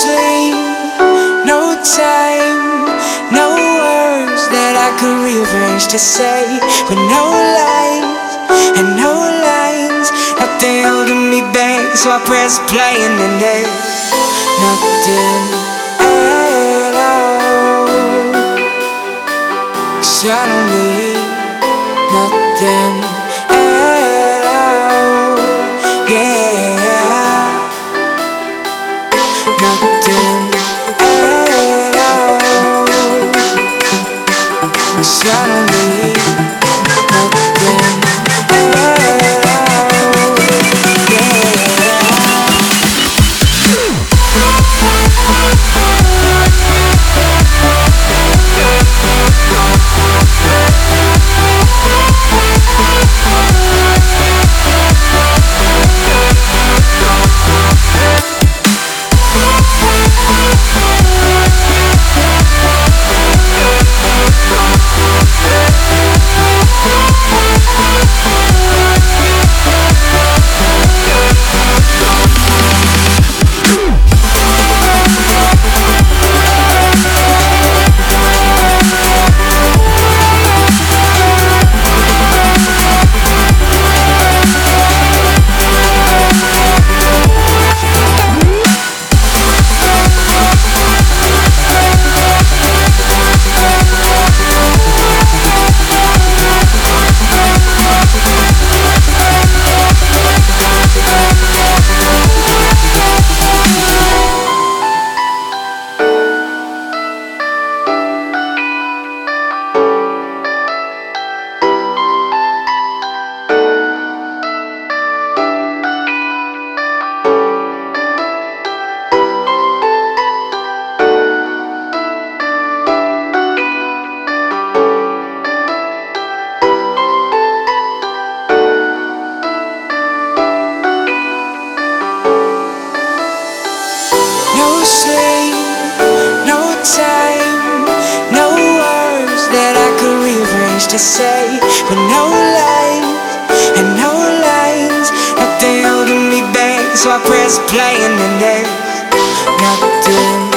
sleep, no time, no words that I could rearrange to say, but no lies and no lines, nothing holding me back. So I press play and then there's nothing at all, 'cause I don't need nothing at all, yeah, nothing at all, 'cause I don't need nothing at all, yeah. No sleep, no time, no words that I could rearrange to say, but no lies and no lines, nothing holding me back. So I press play and then there's nothing